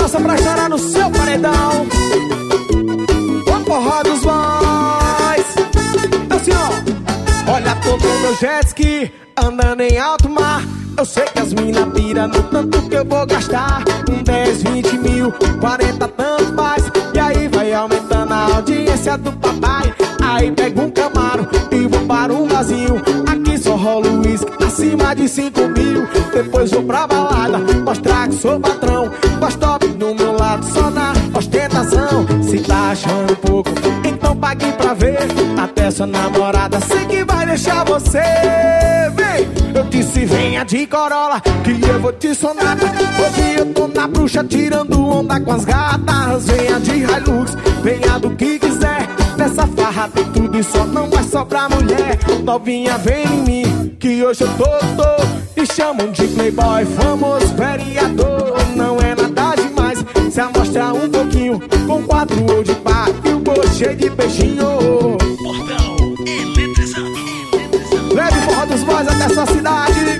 dança pra chorar no seu paredão. O forró dos boys. Assim, ó. Olha todo meu jet ski andando em alto mar. Eu sei que as mina pira no tanto que eu vou gastar. 10, 20 mil, 40 tanto faz. E aí vai aumentando a audiência do papai. Aí pego um Camaro e vou para um vazio. Aqui só rola o uísque acima de 5 mil. Depois vou pra balada, mostrar que sou patrão. Gostop do meu lado, só na ostentação. Se tá achando pouco, então pague pra ver. Até sua namorada sei que vai deixar você. Vem, eu disse venha de Corolla, que eu vou te sonar. Hoje eu tô na bruxa tirando onda com as gatas. Venha de Hilux, venha do que quiser. Nessa farra tem tudo e só não vai sobrar mulher. Novinha vem em mim, que hoje eu tô. Me chamam de playboy, famoso vereador. Não é nada demais se amostrar um pouquinho, com 4 ou de pá e o bolso cheio de peixinho. Portão eletrizante. Leve forró dos boys até sua cidade.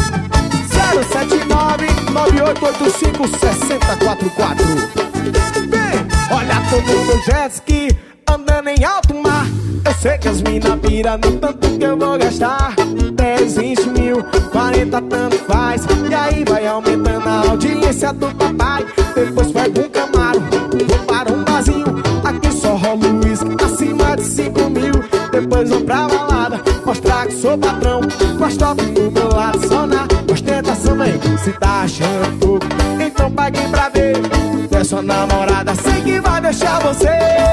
079-9885-6044. Vem, olha todo meu jet ski andando em alto mar. Eu sei que as mina pira no tanto que eu vou gastar. 10, 20 mil, 40 tanto faz. E aí vai aumentando a audiência do papai. Depois pego um Camaro, vou para um barzinho. Aqui só rola o uísque acima de 5 mil. Depois vou pra balada, mostrar que sou patrão. Gostop do meu lado, só na ostentação. Vem, se tá achando pouco, então pague pra ver. É sua namorada, sei que vai deixar você.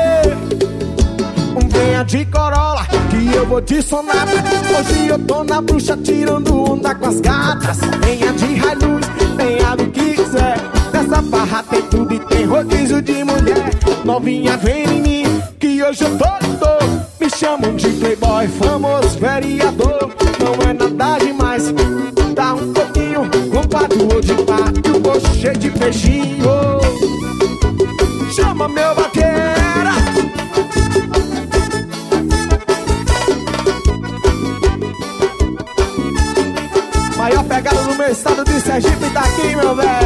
Venha de Corolla, que eu vou te sonar. Hoje eu tô na bruxa tirando onda com as gatas. Venha de Hilux, venha do que quiser. Nessa farra tem tudo e tem rodízio de mulher. Novinha vem em mim, que hoje eu tô. Me chamam de playboy, famoso vereador. Não é nada demais, dá um pouquinho, com 4 ou de pá e o bolso cheio de peixinho. Chama meu vaqueira. Maior pegada no meu estado de Sergipe tá aqui, meu velho.